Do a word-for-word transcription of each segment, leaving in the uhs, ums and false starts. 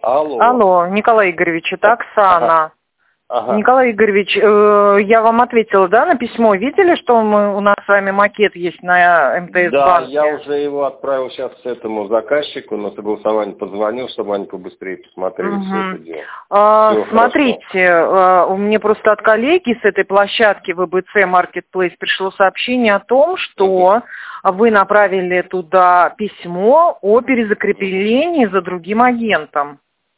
Алло. Алло, Николай Игоревич, это Оксана. Ага. Ага. Николай Игоревич, э, я вам ответила, да, на письмо. Видели, что мы, у нас с вами макет есть на МТС-банке? Да, я уже его отправил сейчас этому заказчику, на согласование позвонил, чтобы они побыстрее посмотрели угу. все это дело. А, Всё смотрите, а, у меня просто от коллеги с этой площадки вэ бэ цэ Marketplace пришло сообщение о том, что угу. вы направили туда письмо о перезакреплении за другим агентом.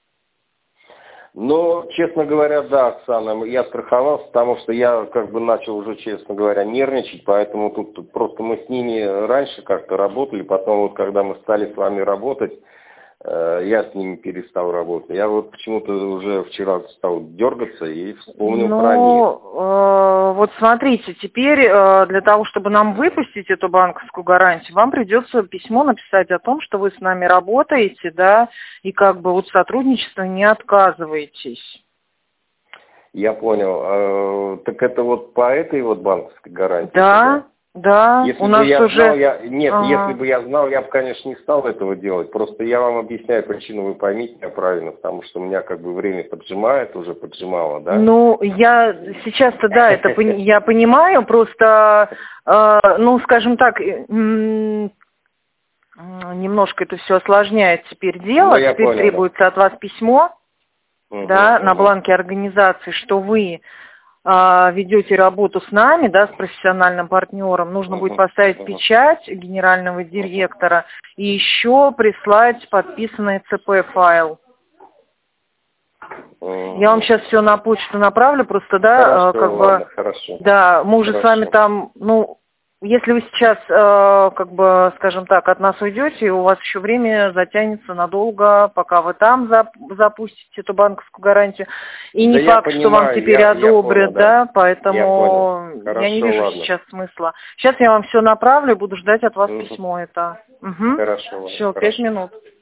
Ну, честно говоря, да, Оксана, я страховался, потому что я как бы начал уже, честно говоря, нервничать, поэтому тут, тут просто мы с ними раньше как-то работали, потом вот когда мы стали с вами работать, э, я с ними перестал работать. Я вот почему-то уже вчера стал дергаться и вспомнил ну, про них. Э, вот смотрите, теперь э, для того, чтобы нам выпустить эту банковскую гарантию, вам придется письмо написать о том, что вы с нами работаете, да, и как бы от сотрудничества не отказываетесь. Я понял. Э, так это вот по этой вот банковской гарантии? Да. Да, если у бы нас я уже... знал, я... Нет, ага. если бы я знал, я бы, конечно, не стал этого делать. Просто я вам объясняю причину, вы поймите меня правильно, потому что у меня как бы время поджимает, уже поджимало, да? Ну, я сейчас-то, да, это я понимаю, просто, ну, скажем так, немножко это все осложняет теперь дело, теперь требуется от вас письмо, да, на бланке организации, что вы... ведете работу с нами, да, с профессиональным партнером, нужно будет поставить печать генерального директора и еще прислать подписанный цэ пэ файл. Я вам сейчас все на почту направлю, просто, да, хорошо, как ладно, бы, хорошо. да, мы уже хорошо. с вами там, ну, если вы сейчас, э, как бы, скажем так, от нас уйдете, у вас еще время затянется надолго, пока вы там зап запустите эту банковскую гарантию. И не да факт, понимаю, что вам теперь я, одобрят, я понял, да, да, поэтому я, я не вижу ладно. сейчас смысла. Сейчас я вам все направлю, буду ждать от вас угу. письмо это. Угу. Хорошо. Все, пять минут.